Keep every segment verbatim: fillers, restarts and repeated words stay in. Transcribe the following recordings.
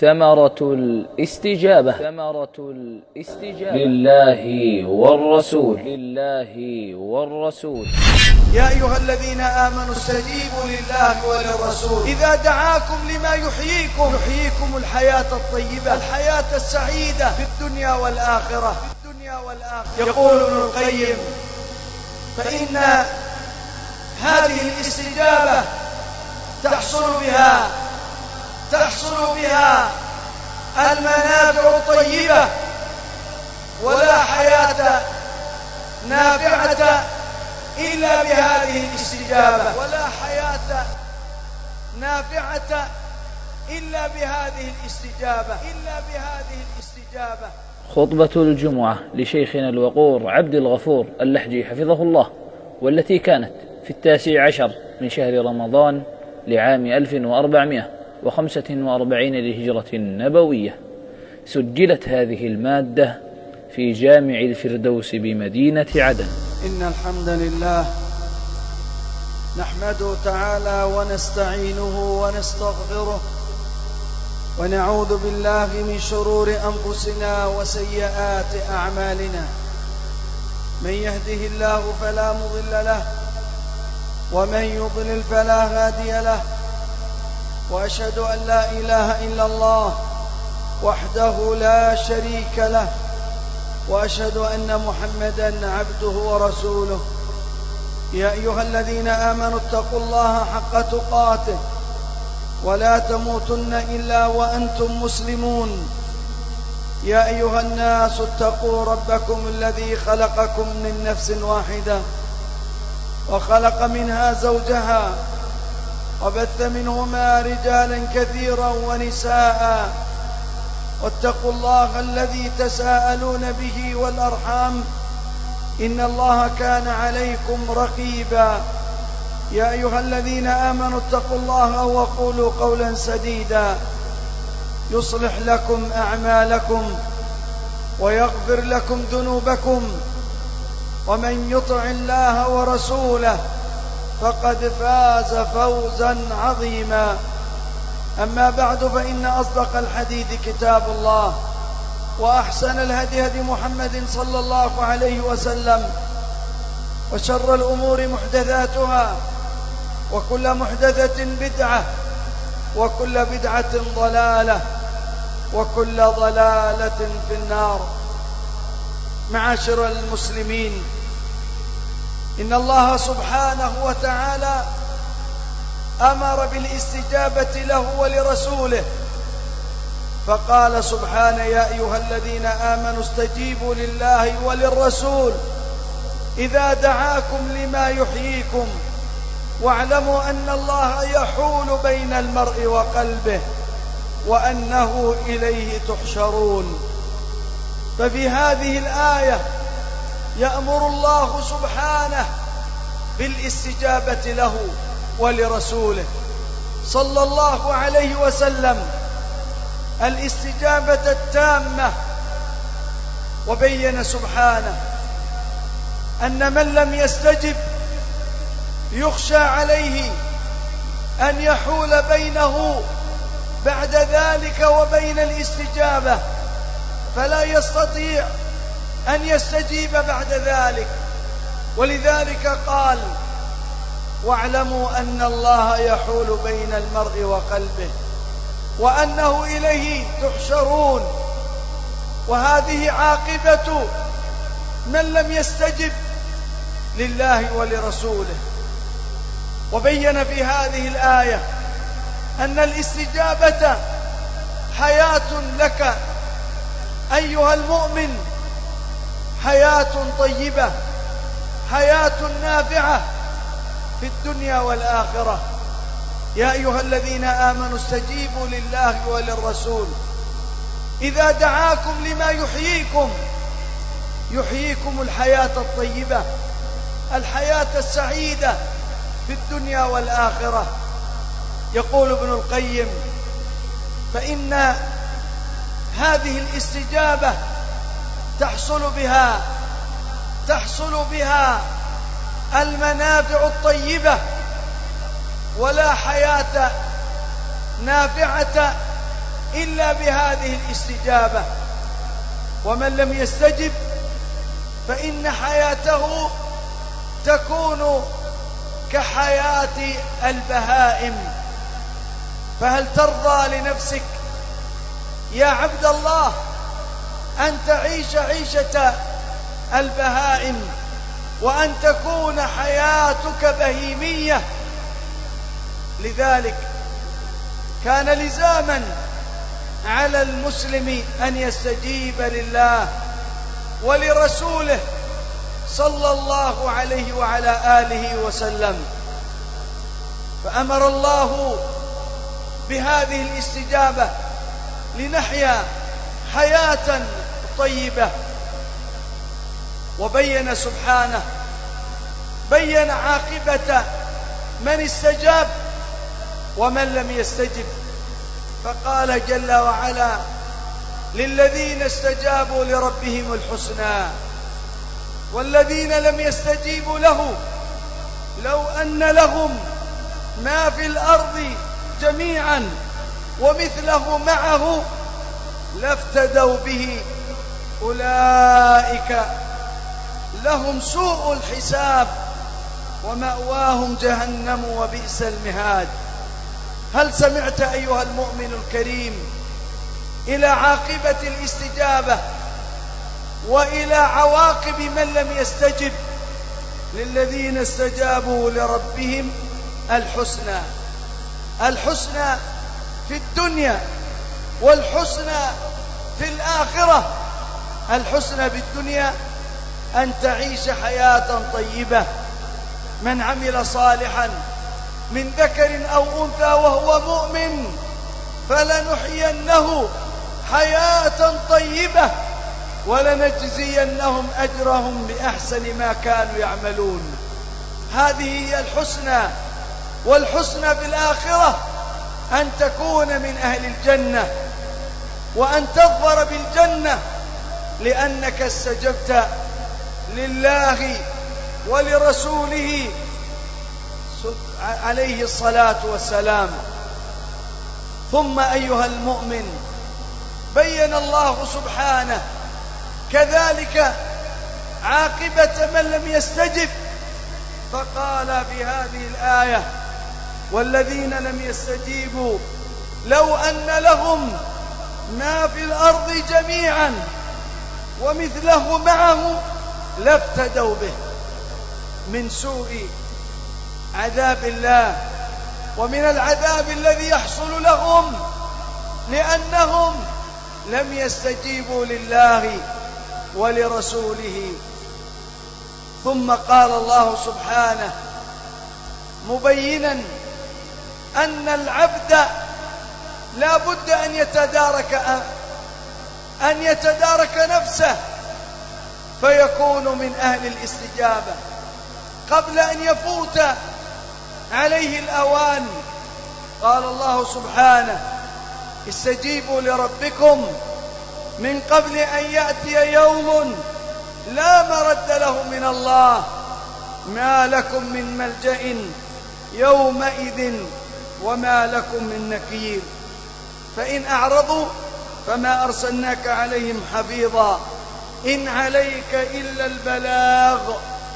ثمرة الاستجابة ثمرة الاستجابة لله والرسول لله والرسول يا أيها الذين آمنوا استجيبوا لله وللرسول إذا دعاكم لما يحييكم يحييكم الحياة الطيبة الحياة السعيدة في الدنيا والآخرة في الدنيا والآخرة. يقول ابن القيم: فإن هذه الاستجابة تحصل بها تحصل بها المنافع الطيبة، ولا حياة نافعة إلا بهذه الاستجابة ولا حياة نافعة إلا بهذه الاستجابة إلا بهذه الاستجابة. خطبة الجمعة لشيخنا الوقور عبد الغفور اللحجي حفظه الله، والتي كانت في التاسع عشر من شهر رمضان لعام ألف وأربعمائة وخمسة وأربعين للهجرة النبوية. سجلت هذه المادة في جامع الفردوس بمدينة عدن. إن الحمد لله نحمده تعالى ونستعينه ونستغفره، ونعوذ بالله من شرور أنفسنا وسيئات أعمالنا. من يهده الله فلا مضل له، ومن يضلل فلا هادي له. وأشهد أن لا إله إلا الله وحده لا شريك له، وأشهد أن محمدًا عبده ورسوله. يا أيها الذين آمنوا اتقوا الله حق تقاته ولا تموتن إلا وأنتم مسلمون. يا أيها الناس اتقوا ربكم الذي خلقكم من نفس واحدة وخلق منها زوجها وبث منهما رجالا كثيرا ونساء. واتقوا الله الذي تساءلون به والأرحام، إن الله كان عليكم رقيبا. يا أيها الذين آمنوا اتقوا الله وقولوا قولا سديدا يصلح لكم أعمالكم ويغفر لكم ذنوبكم، ومن يطع الله ورسوله فقد فاز فوزا عظيما. أما بعد، فإن أصدق الحديث كتاب الله، وأحسن الهدي هدي محمد صلى الله عليه وسلم، وشر الأمور محدثاتها، وكل محدثة بدعة، وكل بدعة ضلالة، وكل ضلالة في النار. معاشر المسلمين، إن الله سبحانه وتعالى أمر بالاستجابة له ولرسوله، فقال سبحانه: يا أيها الذين آمنوا استجيبوا لله وللرسول إذا دعاكم لما يحييكم واعلموا أن الله يحول بين المرء وقلبه وأنه إليه تحشرون. ففي هذه الآية يأمر الله سبحانه بالاستجابة له ولرسوله صلى الله عليه وسلم الاستجابة التامة. وبين سبحانه أن من لم يستجب يخشى عليه أن يحول بينه بعد ذلك وبين الاستجابة، فلا يستطيع أن يستجيب بعد ذلك. ولذلك قال: واعلموا أن الله يحول بين المرء وقلبه وأنه إليه تحشرون. وهذه عاقبة من لم يستجب لله ولرسوله. وبين في هذه الآية أن الاستجابة حياة لك أيها المؤمن، حياة طيبة، حياة نافعة في الدنيا والآخرة. يا أيها الذين آمنوا استجيبوا لله وللرسول إذا دعاكم لما يحييكم يحييكم الحياة الطيبة الحياة السعيدة في الدنيا والآخرة. يقول ابن القيم: فإن هذه الاستجابة تحصل بها تحصل بها المنافع الطيبة، ولا حياة نافعة إلا بهذه الاستجابة، ومن لم يستجب فإن حياته تكون كحياة البهائم. فهل ترضى لنفسك يا عبد الله أن تعيش عيشة البهائم، وأن تكون حياتك بهيمية؟ لذلك كان لزاما على المسلم أن يستجيب لله ولرسوله صلى الله عليه وعلى آله وسلم. فأمر الله بهذه الاستجابة لنحيا حياة طيبة، وبين سبحانه بين عاقبة من استجاب ومن لم يستجب، فقال جل وعلا: للذين استجابوا لربهم الحسنى والذين لم يستجيبوا له لو أن لهم ما في الأرض جميعا ومثله معه لافتدوا به أولئك لهم سوء الحساب ومأواهم جهنم وبئس المهاد. هل سمعت أيها المؤمن الكريم إلى عاقبة الاستجابة وإلى عواقب من لم يستجب؟ للذين استجابوا لربهم الحسنى، الحسنى في الدنيا والحسنى في الآخرة. الحسنى في الدنيا أن تعيش حياة طيبة. من عمل صالحا من ذكر أو أنثى وهو مؤمن فلنحيينه حياة طيبة ولنجزينهم أجرهم بأحسن ما كانوا يعملون. هذه هي الحسنى. والحسنى في الآخرة أن تكون من أهل الجنة وأن تظفر بالجنة لأنك استجبت لله ولرسوله عليه الصلاة والسلام. ثم أيها المؤمن بين الله سبحانه كذلك عاقبة من لم يستجب، فقال في هذه الآية: والذين لم يستجيبوا لو أن لهم ما في الأرض جميعا ومثله معه لافتدوا به من سوء عذاب الله ومن العذاب الذي يحصل لهم لأنهم لم يستجيبوا لله ولرسوله. ثم قال الله سبحانه مبينا أن العبد لا بد أن يتدارك أن يتدارك نفسه فيكون من أهل الاستجابة قبل أن يفوت عليه الأوان. قال الله سبحانه: استجيبوا لربكم من قبل أن يأتي يوم لا مرد له من الله ما لكم من ملجأ يومئذ وما لكم من نكير. فإن أعرضوا فما أرسلناك عليهم حفيظا إن عليك إلا البلاغ.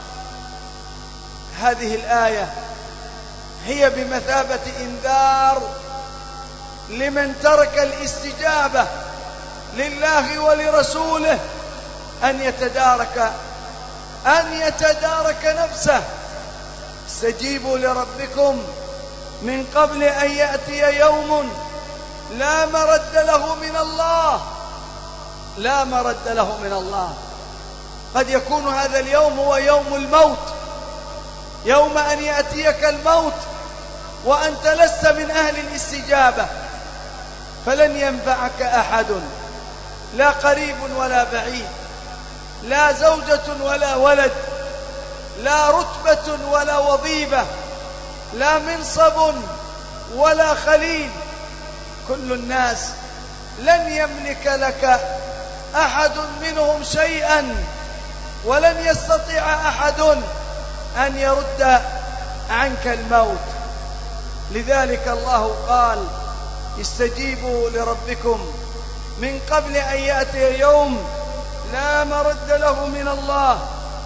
هذه الآية هي بمثابة إنذار لمن ترك الاستجابة لله ولرسوله أن يتدارك أن يتدارك نفسه. استجيبوا لربكم من قبل أن يأتي يوم لا مرد له من الله لا مرد له من الله. قد يكون هذا اليوم هو يوم الموت، يوم أن يأتيك الموت وأنت لست من أهل الاستجابة، فلن ينفعك أحد، لا قريب ولا بعيد، لا زوجة ولا ولد، لا رتبة ولا وظيفة، لا منصب ولا خليل. كل الناس لن يملك لك أحد منهم شيئا، ولن يستطيع أحد أن يرد عنك الموت. لذلك الله قال: استجيبوا لربكم من قبل أن يأتي يوم لا مرد له من الله.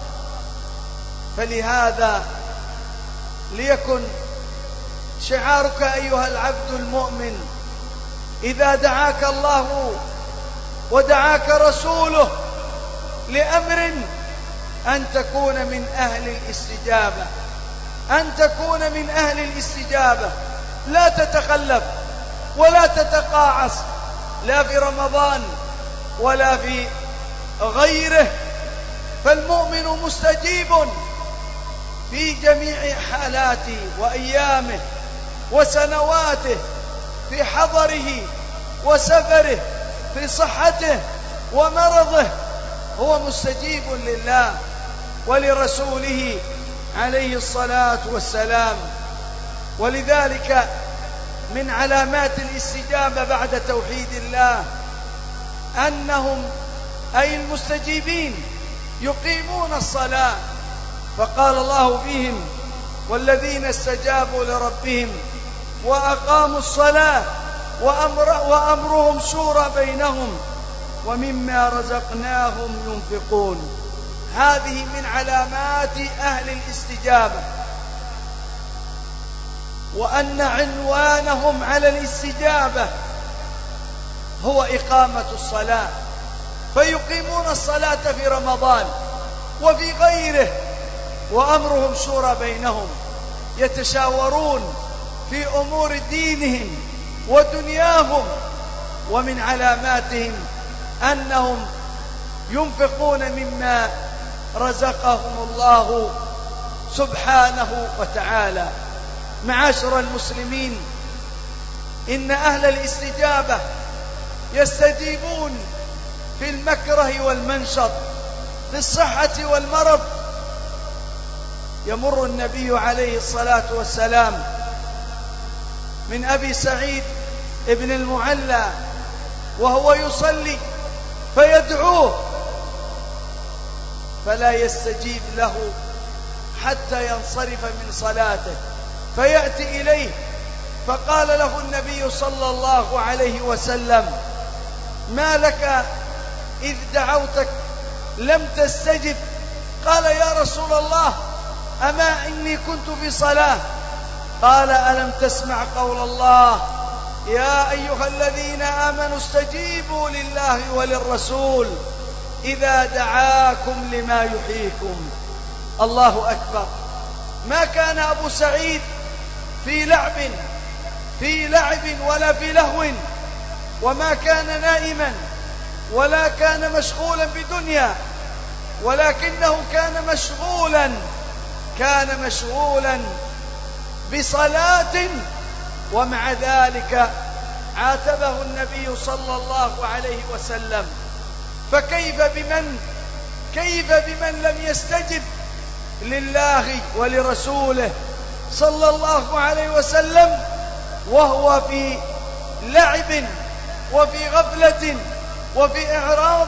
فلهذا ليكن شعارك أيها العبد المؤمن إذا دعاك الله ودعاك رسوله لأمر أن تكون من أهل الاستجابة، أن تكون من أهل الاستجابة، لا تتخلف ولا تتقاعس لا في رمضان ولا في غيره، فالمؤمن مستجيب في جميع حالاته وأيامه وسنواته، في حضره وسفره، في صحته ومرضه، هو مستجيب لله ولرسوله عليه الصلاة والسلام. ولذلك من علامات الاستجابة بعد توحيد الله أنهم أي المستجيبين يقيمون الصلاة، فقال الله فيهم: والذين استجابوا لربهم وأقاموا الصلاة وأمر وأمرهم شورى بينهم ومما رزقناهم ينفقون. هذه من علامات أهل الاستجابة، وأن عنوانهم على الاستجابة هو إقامة الصلاة، فيقيمون الصلاة في رمضان وفي غيره، وأمرهم شورى بينهم، يتشاورون في أمور دينهم ودنياهم. ومن علاماتهم أنهم ينفقون مما رزقهم الله سبحانه وتعالى. معاشر المسلمين، إن أهل الاستجابة يستجيبون في المكره والمنشط، في الصحة والمرض. يمر النبي عليه الصلاة والسلام من أبي سعيد ابن المعلى وهو يصلي فيدعوه فلا يستجيب له حتى ينصرف من صلاته، فيأتي إليه فقال له النبي صلى الله عليه وسلم: ما لك إذ دعوتك لم تستجب؟ قال: يا رسول الله، أما إني كنت في صلاة. قال: ألم تسمع قول الله: يا أيها الذين آمنوا استجيبوا لله وللرسول إذا دعاكم لما يحييكم. الله أكبر. ما كان أبو سعيد في لعب في لعب ولا في لهو، وما كان نائما ولا كان مشغولا بدنيا، ولكنه كان مشغولا كان مشغولا بصلاة. ومع ذلك عاتبه النبي صلى الله عليه وسلم. فكيف بمن كيف بمن لم يستجب لله ولرسوله صلى الله عليه وسلم وهو في لعب وفي غفلة وفي إعراض؟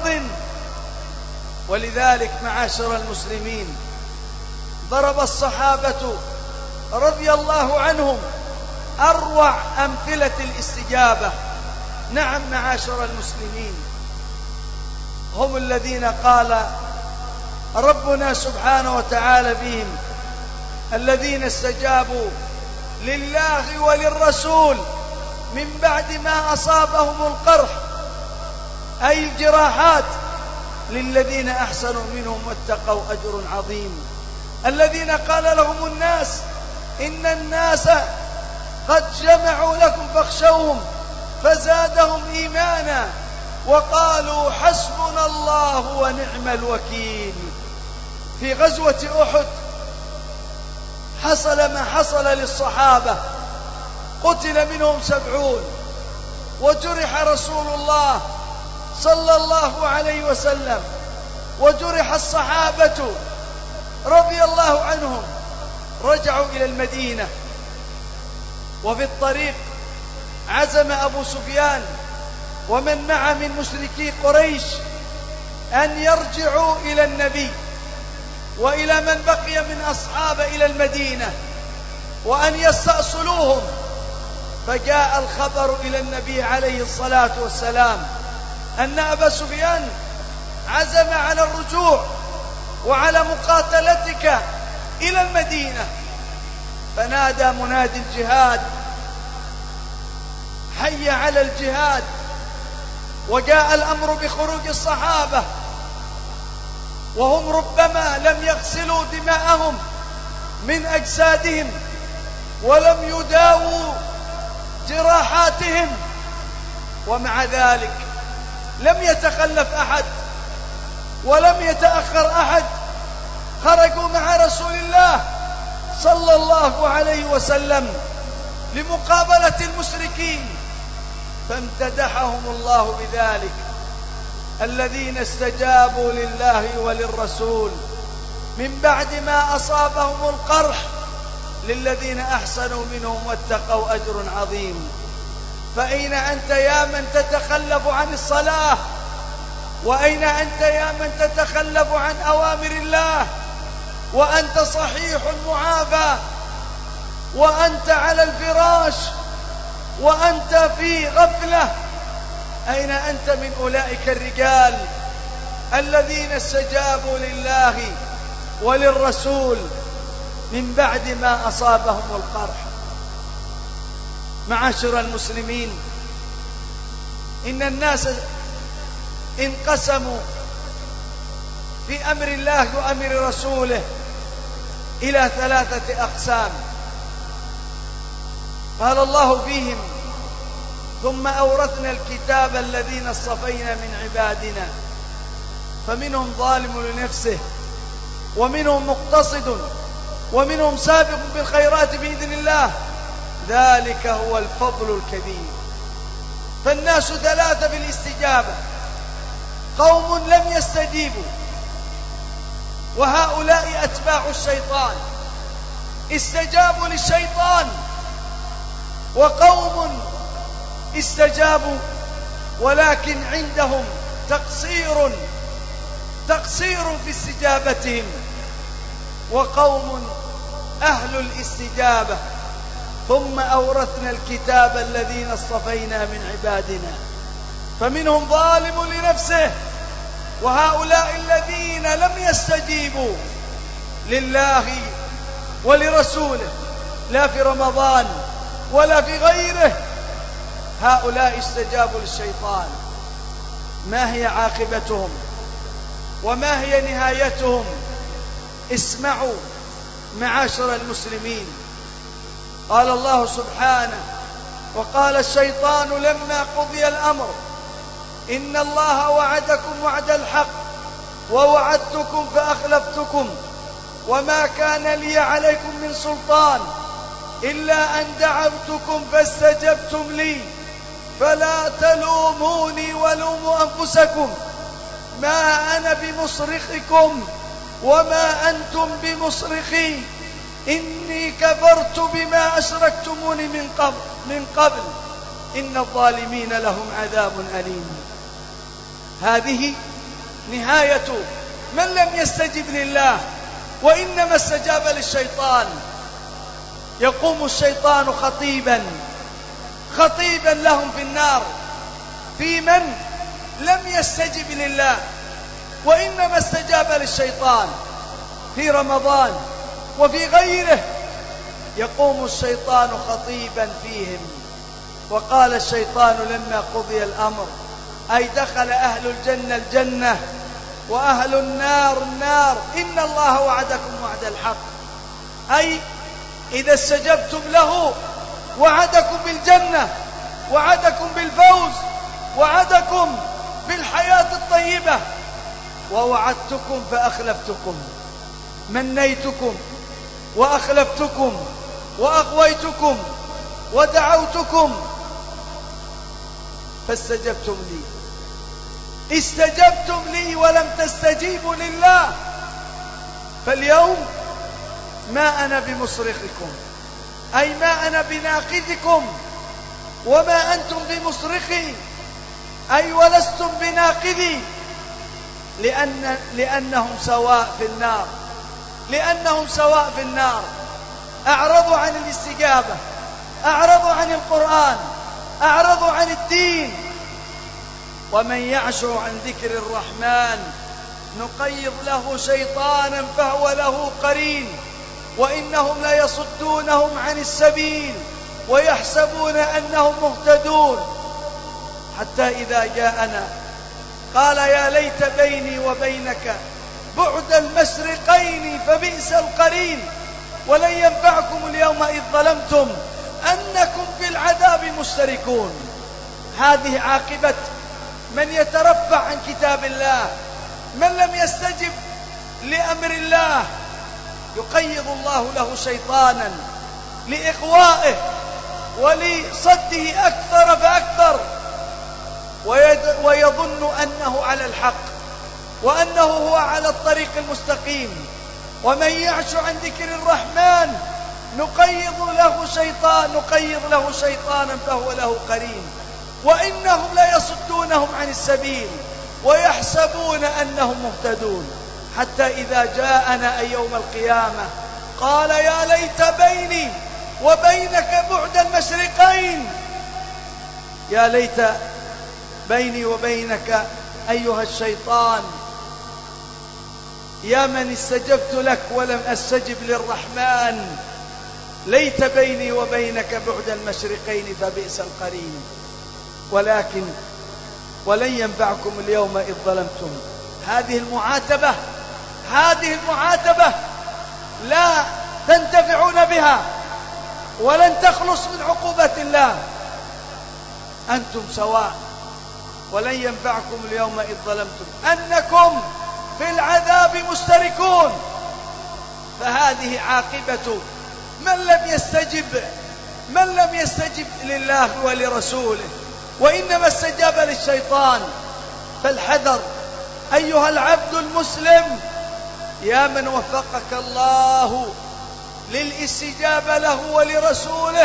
ولذلك معاشر المسلمين، ضرب الصحابة رضي الله عنهم أروع أمثلة الاستجابة. نعم معاشر المسلمين، هم الذين قال ربنا سبحانه وتعالى فيهم: الذين استجابوا لله وللرسول من بعد ما أصابهم القرح، أي الجراحات، للذين أحسنوا منهم واتقوا أجر عظيم. الذين قال لهم الناس: إن الناس قد جمعوا لكم فاخشوهم فزادهم إيمانا وقالوا حسبنا الله ونعم الوكيل. في غزوة أحد حصل ما حصل للصحابة، قتل منهم سبعون، وجرح رسول الله صلى الله عليه وسلم، وجرح الصحابة رضي الله عنهم. رجعوا إلى المدينة، وفي الطريق عزم أبو سفيان ومن معه من مشركي قريش أن يرجعوا إلى النبي وإلى من بقي من أصحاب إلى المدينة، وأن يستأصلوهم فجاء الخبر إلى النبي عليه الصلاة والسلام أن أبا سفيان عزم على الرجوع وعلى مقاتلتك إلى المدينة. فنادى منادي الجهاد: حي على الجهاد. وجاء الأمر بخروج الصحابة وهم ربما لم يغسلوا دماءهم من أجسادهم ولم يداووا جراحاتهم، ومع ذلك لم يتخلف أحد ولم يتأخر أحد. خرجوا مع رسول الله صلى الله عليه وسلم لمقابلة المشركين، فامتدحهم الله بذلك: الذين استجابوا لله وللرسول من بعد ما أصابهم القرح للذين أحسنوا منهم واتقوا أجر عظيم. فأين أنت يا من تتخلف عن الصلاة؟ وأين أنت يا من تتخلف عن أوامر الله وأنت صحيح معافى، وأنت على الفراش، وأنت في غفلة؟ أين أنت من أولئك الرجال الذين استجابوا لله وللرسول من بعد ما أصابهم القرح؟ معاشر المسلمين، إن الناس انقسموا في أمر الله وأمر رسوله إلى ثلاثة أقسام قال الله فيهم: ثم أورثنا الكتاب الذين اصطفينا من عبادنا فمنهم ظالم لنفسه ومنهم مقتصد ومنهم سابق بالخيرات بإذن الله، ذلك هو الفضل الكبير. فالناس ثلاثة بالاستجابة: قوم لم يستجيبوا وهؤلاء أتباع الشيطان استجابوا للشيطان، وقوم استجابوا ولكن عندهم تقصير تقصير في استجابتهم، وقوم أهل الاستجابة. ثم أورثنا الكتاب الذين اصطفينا من عبادنا فمنهم ظالم لنفسه، وهؤلاء الذين لم يستجيبوا لله ولرسوله لا في رمضان ولا في غيره، هؤلاء استجابوا للشيطان. ما هي عاقبتهم وما هي نهايتهم؟ اسمعوا معاشر المسلمين. قال الله سبحانه: وقال الشيطان لما قضي الأمر إن الله وعدكم وعد الحق ووعدتكم فأخلفتكم وما كان لي عليكم من سلطان إلا أن دعوتكم فاستجبتم لي فلا تلوموني ولوموا أنفسكم ما أنا بمصرخكم وما أنتم بمصرخي إني كفرت بما أشركتموني من قبل من قبل إن الظالمين لهم عذاب أليم. هذه نهاية من لم يستجب لله وإنما استجاب للشيطان. يقوم الشيطان خطيبا خطيبا لهم في النار في من لم يستجب لله وإنما استجاب للشيطان في رمضان وفي غيره. يقوم الشيطان خطيبا فيهم. وقال الشيطان لما قضي الأمر أي دخل أهل الجنة الجنة وأهل النار النار إن الله وعدكم وعد الحق، أي إذا استجبتم له وعدكم بالجنة وعدكم بالفوز وعدكم بالحياة الطيبة، ووعدتكم فأخلفتكم، منيتكم وأخلفتكم وأغويتكم ودعوتكم فاستجبتم لي. استجبتم لي ولم تستجيبوا لله. فاليوم ما أنا بمصرخكم، أي ما أنا بناقذكم، وما أنتم بمصرخي، أي ولستم بناقذي، لأن لأنهم سواء في النار لأنهم سواء في النار. أعرضوا عن الاستجابة أعرضوا عن القرآن، أعرضوا عن الدين. ومن يعش عن ذكر الرحمن نقيض له شيطانا فهو له قرين وإنهم ليصدونهم عن السبيل ويحسبون أنهم مهتدون حتى إذا جاءنا قال يا ليت بيني وبينك بعد المشرقين فبئس القرين ولن ينفعكم اليوم إذ ظلمتم أنكم في العذاب مشتركون. هذه عاقبة من يترفع عن كتاب الله، من لم يستجب لأمر الله يقيض الله له شيطانا لإغوائه ولصده أكثر فأكثر، ويظن أنه على الحق وأنه هو على الطريق المستقيم. ومن يعش عن ذكر الرحمن نقيض له شيطان نقيض له شيطانا فهو له قرين وإنهم ليصدونهم عن السبيل ويحسبون أنهم مهتدون حتى إذا جاءنا أي يوم القيامة قال يا ليت بيني وبينك بعد المشرقين، يا ليت بيني وبينك أيها الشيطان، يا من استجبت لك ولم أستجب للرحمن، ليت بيني وبينك بعد المشرقين فبئس القرين. ولكن ولن ينفعكم اليوم إذ ظلمتم. هذه المعاتبة هذه المعاتبة لا تنتفعون بها ولن تخلص من عقوبة الله، أنتم سواء. ولن ينفعكم اليوم إذ ظلمتم أنكم في العذاب مشتركون. فهذه عاقبة من لم يستجب من لم يستجب لله ولرسوله وإنما استجاب للشيطان. فالحذر أيها العبد المسلم، يا من وفقك الله للاستجابة له ولرسوله،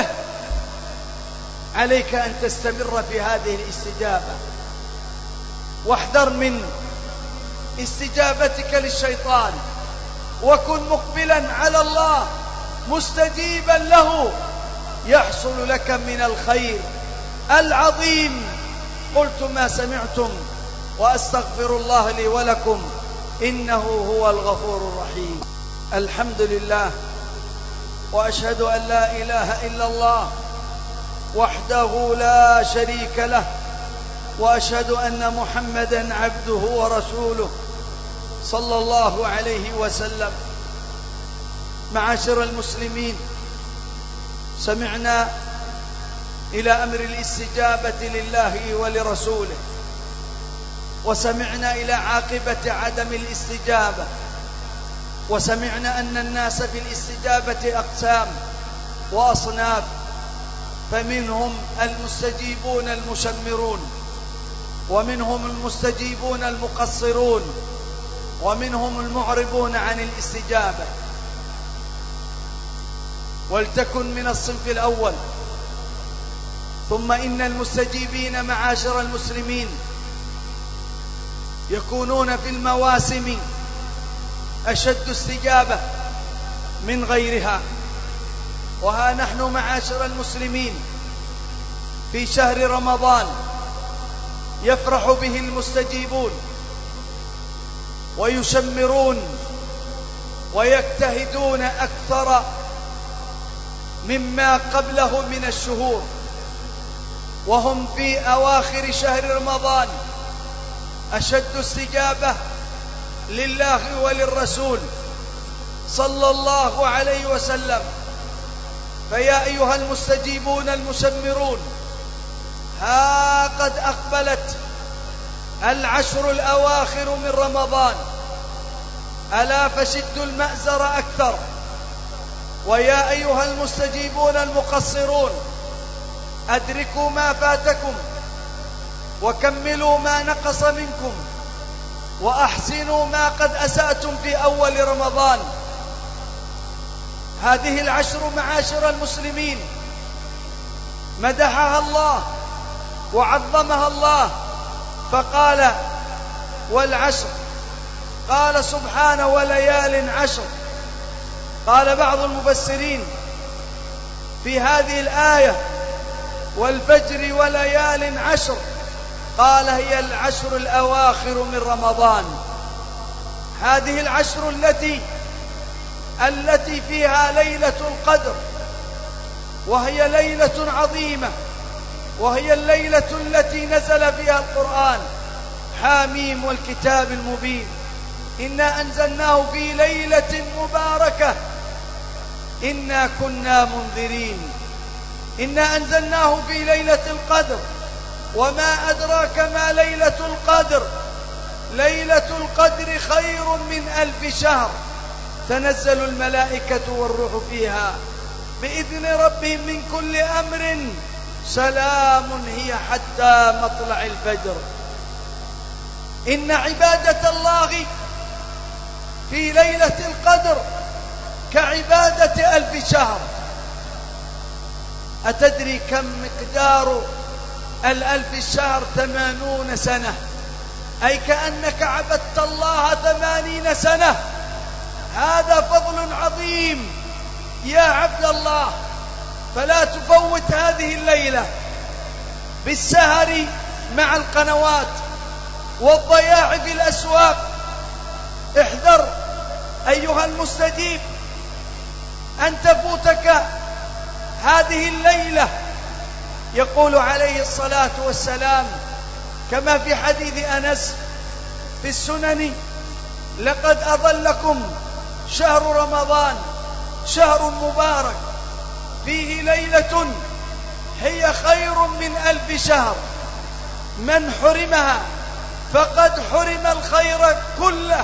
عليك أن تستمر في هذه الاستجابة، واحذر من استجابتك للشيطان، وكن مقبلا على الله مستجيبا له، يحصل لك من الخير العظيم. قلت ما سمعتم وأستغفر الله لي ولكم إنه هو الغفور الرحيم. الحمد لله، وأشهد أن لا إله إلا الله وحده لا شريك له، وأشهد أن محمدا عبده ورسوله صلى الله عليه وسلم. معاشر المسلمين، سمعنا إلى أمر الاستجابة لله ولرسوله، وسمعنا إلى عاقبة عدم الاستجابة، وسمعنا أن الناس في الاستجابة أقسام وأصناف، فمنهم المستجيبون المشمرون، ومنهم المستجيبون المقصرون، ومنهم المعرضون عن الاستجابة. ولتكن من الصنف الأول. ثم إن المستجيبين معاشر المسلمين يكونون في المواسم أشد استجابة من غيرها. وها نحن معاشر المسلمين في شهر رمضان يفرح به المستجيبون ويشمرون ويجتهدون أكثر مما قبله من الشهور، وهم في أواخر شهر رمضان أشد استجابة لله وللرسول صلى الله عليه وسلم. فيا أيها المستجيبون المشمرون، ها قد أقبلت العشر الأواخر من رمضان، ألا فشدوا المأزر أكثر. ويا أيها المستجيبون المقصرون، أدركوا ما فاتكم وكملوا ما نقص منكم وأحسنوا ما قد أسأتم في أول رمضان. هذه العشر معاشر المسلمين مدحها الله وعظمها الله، فقال والعشر، قال سبحانه وليال عشر. قال بعض المفسرين في هذه الآية والفجر وليال عشر، قال هي العشر الأواخر من رمضان. هذه العشر التي التي فيها ليلة القدر، وهي ليلة عظيمة، وهي الليلة التي نزل فيها القرآن. حاميم والكتاب المبين، إنا أنزلناه في ليلة مباركة إنا كنا منذرين. إنا أنزلناه في ليلة القدر، وما أدراك ما ليلة القدر. ليلة القدر خير من ألف شهر، تنزل الملائكة والروح فيها بإذن ربهم من كل أمر، سلام هي حتى مطلع الفجر. إن عبادة الله في ليلة القدر كعبادة ألف شهر. أتدري كم مقدار الألف الشهر؟ ثمانون سنة، أي كأنك عبدت الله ثمانين سنة. هذا فضل عظيم يا عبد الله، فلا تفوت هذه الليلة بالسهر مع القنوات والضياع في الأسواق. احذر أيها المستجيب أن تفوتك هذه الليلة. يقول عليه الصلاة والسلام كما في حديث أنس في السنن: لقد أظلكم شهر رمضان، شهر مبارك فيه ليلة هي خير من ألف شهر، من حرمها فقد حرم الخير كله،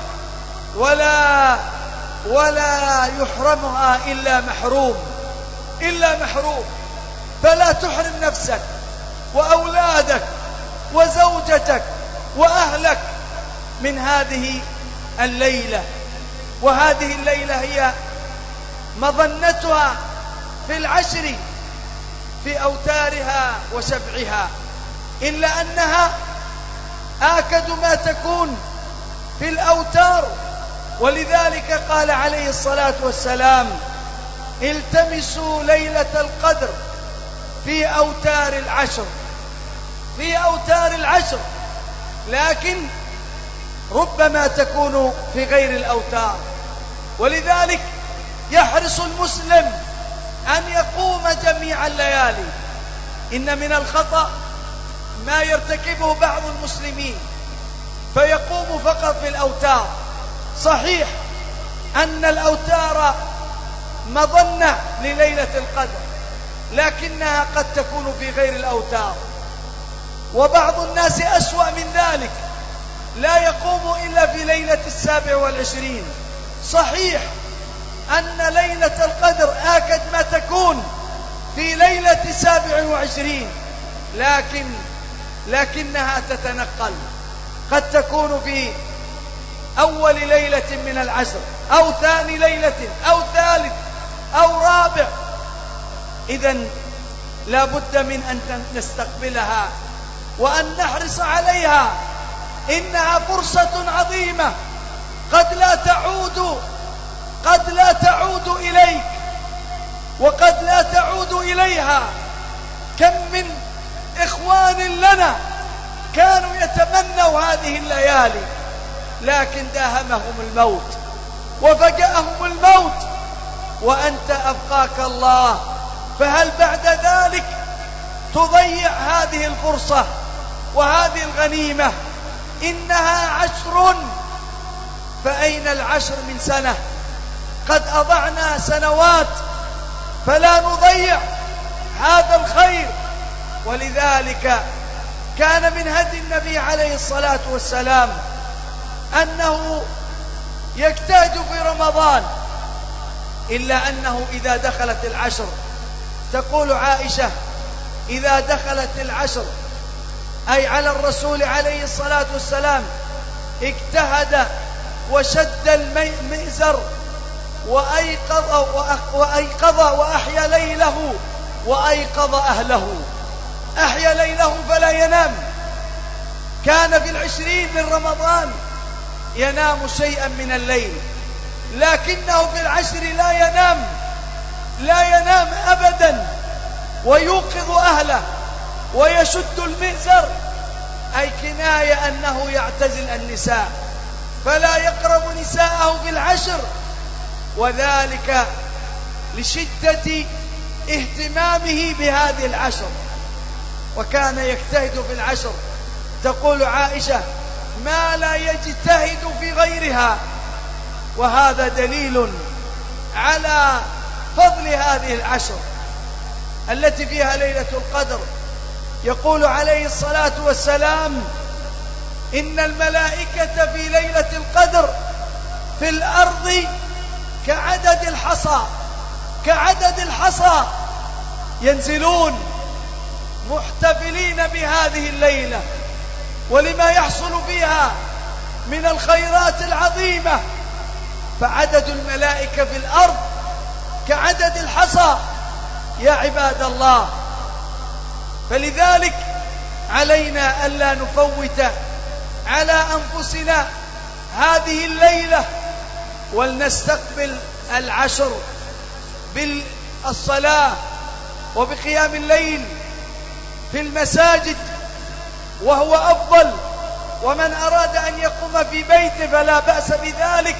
ولا ولا يحرمها إلا محروم إلا محروم. فلا تحرم نفسك وأولادك وزوجتك وأهلك من هذه الليلة. وهذه الليلة هي مظنتها في العشر في أوتارها وسبعها، إلا أنها آكد ما تكون في الأوتار. ولذلك قال عليه الصلاة والسلام: التمسوا ليلة القدر في أوتار العشر، في أوتار العشر، لكن ربما تكون في غير الأوتار. ولذلك يحرص المسلم أن يقوم جميع الليالي. إن من الخطأ ما يرتكبه بعض المسلمين فيقوم فقط في الأوتار. صحيح أن الأوتار مظنة لليلة القدر، لكنها قد تكون في غير الأوتار. وبعض الناس أسوأ من ذلك، لا يقوم إلا في ليلة السابع والعشرين. صحيح أن ليلة القدر آكد ما تكون في ليلة السابع وعشرين، لكن لكنها تتنقل، قد تكون في أول ليلة من العشر، أو ثاني ليلة، أو ثالث، أو رابع. إذن لا بد من أن نستقبلها وأن نحرص عليها. إنها فرصة عظيمة قد لا تعود قد لا تعود إليك، وقد لا تعود إليها. كم من إخوان لنا كانوا يتمنوا هذه الليالي، لكن داهمهم الموت وفجأهم الموت، وأنت أبقاك الله. فهل بعد ذلك تضيع هذه الفرصة وهذه الغنيمة؟ إنها عشر، فأين العشر من سنة؟ قد أضعنا سنوات، فلا نضيع هذا الخير. ولذلك كان من هدي النبي عليه الصلاة والسلام أنه يجتهد في رمضان، إلا أنه إذا دخلت العشر، تقول عائشة: إذا دخلت العشر، أي على الرسول عليه الصلاة والسلام، اجتهد وشد المئزر وأيقظ وأيقظ وأحيا ليله وأيقظ أهله. أحيا ليله فلا ينام. كان في العشرين من رمضان ينام شيئا من الليل، لكنه في العشر لا ينام، لا ينام أبدا ويوقظ أهله ويشد المئزر، أي كناية أنه يعتزل النساء فلا يقرب نساءه بالعشر، وذلك لشدة اهتمامه بهذه العشر، وكان يجتهد في العشر. تقول عائشة: ما لا يجتهد في غيرها. وهذا دليل على فضل هذه العشر التي فيها ليلة القدر. يقول عليه الصلاة والسلام: إن الملائكة في ليلة القدر في الأرض كعدد الحصى، كعدد الحصى، ينزلون محتفلين بهذه الليلة ولما يحصل فيها من الخيرات العظيمة، فعدد الملائكة في الأرض كعدد الحصى يا عباد الله. فلذلك علينا ألا نفوت على أنفسنا هذه الليلة، ولنستقبل العشر بالصلاة وبقيام الليل في المساجد، وهو أفضل. ومن أراد أن يقوم في بيته فلا بأس بذلك،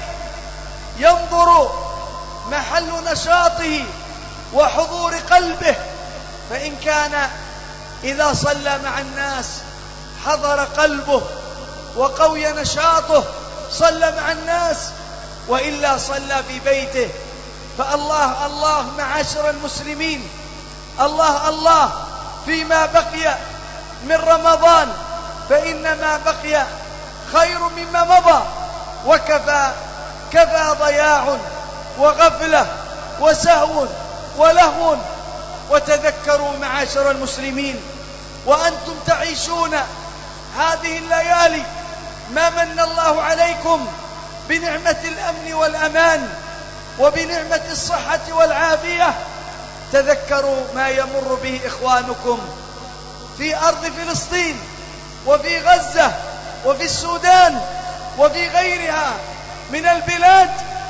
ينظر محل نشاطه وحضور قلبه، فإن كان إذا صلى مع الناس حضر قلبه وقوي نشاطه صلى مع الناس، وإلا صلى في بيته. فالله الله معاشر المسلمين، الله الله فيما بقي من رمضان، فإن ما بقي خير مما مضى، وكفى كفى ضياع وغفلة وسهو ولهو. وتذكروا معاشر المسلمين وأنتم تعيشون هذه الليالي ما من الله عليكم بنعمة الأمن والأمان وبنعمة الصحة والعافية، تذكروا ما يمر به إخوانكم في أرض فلسطين وفي غزة وفي السودان وفي غيرها من البلاد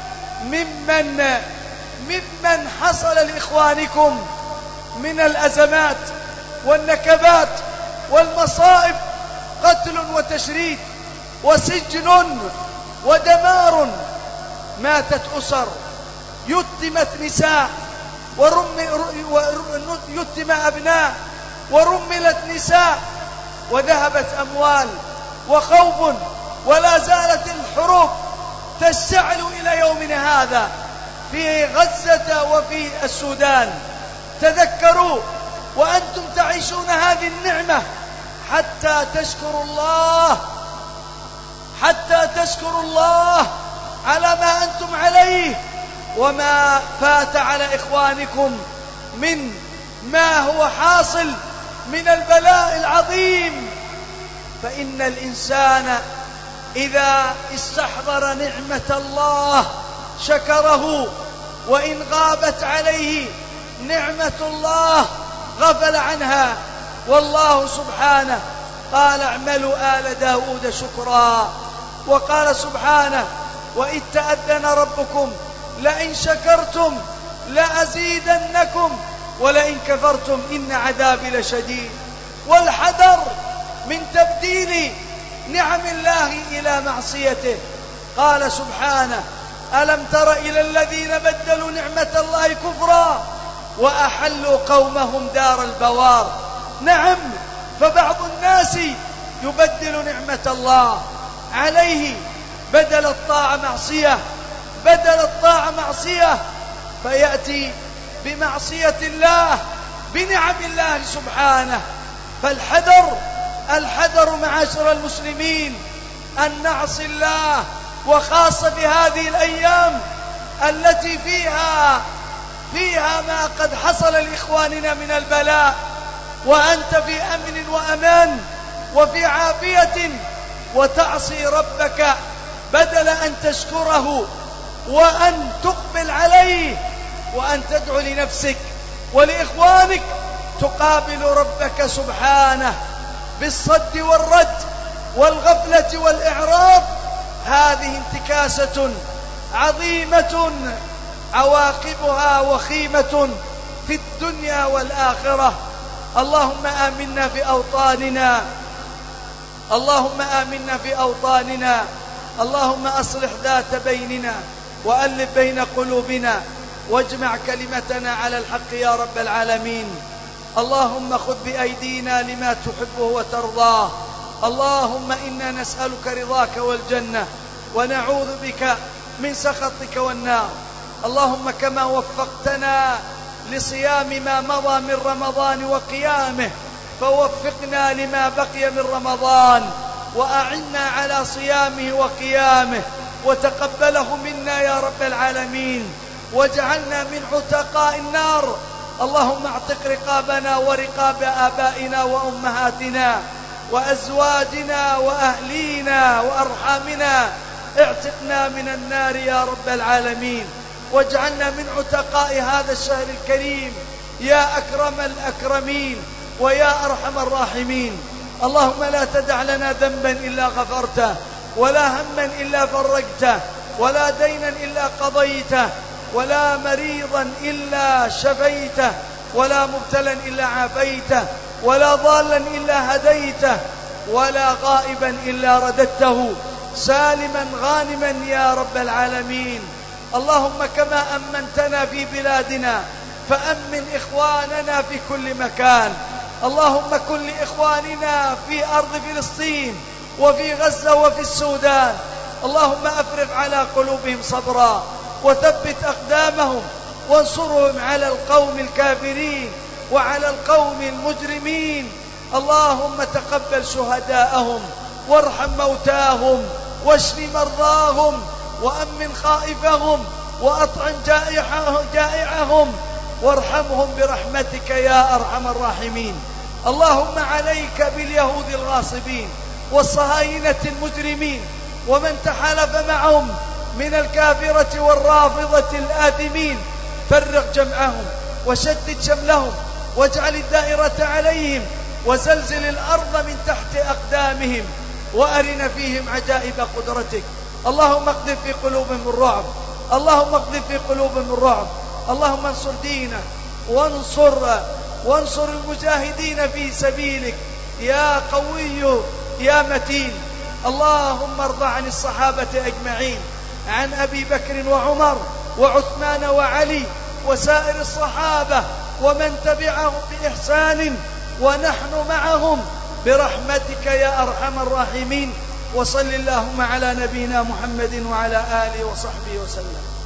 ممن ممن حصل لإخوانكم من الأزمات والنكبات والمصائب، قتل وتشريد وسجن ودمار. ماتت أسر، يتمت نساء ورم يتم أبناء ورملت نساء، وذهبت أموال وخوف، ولا زالت الحروب تشتعل إلى يومنا هذا في غزة وفي السودان. تذكروا وأنتم تعيشون هذه النعمة حتى تشكروا الله، حتى تشكروا الله على ما أنتم عليه وما فات على إخوانكم من ما هو حاصل من البلاء العظيم. فإن الإنسان إذا استحضر نعمة الله شكره، وإن غابت عليه نعمة الله غفل عنها. والله سبحانه قال: اعملوا آل داود شكرا. وقال سبحانه: وإذ تأذن ربكم لئن شكرتم لأزيدنكم ولئن كفرتم إن عذابي لشديد. والحذر من تبديل نعم الله إلى معصيته. قال سبحانه: ألم تر إلى الذين بدلوا نعمة الله كفرا وأحلوا قومهم دار البوار. نعم، فبعض الناس يبدل نعمة الله عليه، بدل الطاعة معصية، بدل الطاعة معصية، فيأتي بمعصية الله بنعم الله سبحانه. فالحذر الحذر معاشر المسلمين أن نعصي الله، وخاصة في هذه الأيام التي فيها فيها ما قد حصل لإخواننا من البلاء، وأنت في أمن وأمان وفي عافية، وتعصي ربك بدل أن تشكره وأن تقبل عليه وأن تدعو لنفسك ولإخوانك، تقابل ربك سبحانه بالصد والرد والغفلة والإعراض. هذه انتكاسة عظيمة عواقبها وخيمة في الدنيا والآخرة. اللهم آمنا في أوطاننا، اللهم آمنا في أوطاننا، اللهم أصلح ذات بيننا وألف بين قلوبنا واجمع كلمتنا على الحق يا رب العالمين. اللهم خذ بأيدينا لما تحبه وترضاه. اللهم إنا نسألك رضاك والجنة ونعوذ بك من سخطك والنار. اللهم كما وفقتنا لصيام ما مضى من رمضان وقيامه فوفقنا لما بقي من رمضان وأعنا على صيامه وقيامه وتقبله منا يا رب العالمين واجعلنا من عتقاء النار. اللهم اعتق رقابنا ورقاب آبائنا وأمهاتنا وأزواجنا وأهلينا وأرحامنا، اعتقنا من النار يا رب العالمين واجعلنا من عتقاء هذا الشهر الكريم يا أكرم الأكرمين ويا أرحم الراحمين. اللهم لا تدع لنا ذنبا إلا غفرته ولا هما إلا فرجته ولا دينا إلا قضيته ولا مريضا إلا شفيته ولا مبتلا إلا عافيته ولا ضالا إلا هديته ولا غائبا إلا رددته سالما غانما يا رب العالمين. اللهم كما أمنتنا في بلادنا فأمن إخواننا في كل مكان. اللهم كن لإخواننا في أرض فلسطين وفي غزة وفي السودان. اللهم أفرغ على قلوبهم صبرا وثبت أقدامهم وانصرهم على القوم الكافرين وعلى القوم المجرمين. اللهم تقبل شهداءهم وارحم موتاهم واشف مرضاهم وأمن خائفهم وأطعم جائعهم وارحمهم برحمتك يا أرحم الراحمين. اللهم عليك باليهود الغاصبين والصهاينة المجرمين ومن تحالف معهم من الكافرة والرافضة الآثمين. فرق جمعهم وشدد شملهم واجعل الدائرة عليهم وزلزل الأرض من تحت أقدامهم وأرنا فيهم عجائب قدرتك. اللهم اقذف في قلوبهم الرعب، اللهم اقذف في قلوبهم الرعب. اللهم انصر دينك وانصر وانصر المجاهدين في سبيلك يا قوي يا متين. اللهم ارض عن الصحابة أجمعين، عن أبي بكر وعمر وعثمان وعلي وسائر الصحابة ومن تبعهم بإحسان ونحن معهم برحمتك يا أرحم الراحمين. وصل اللهم على نبينا محمد وعلى آله وصحبه وسلم.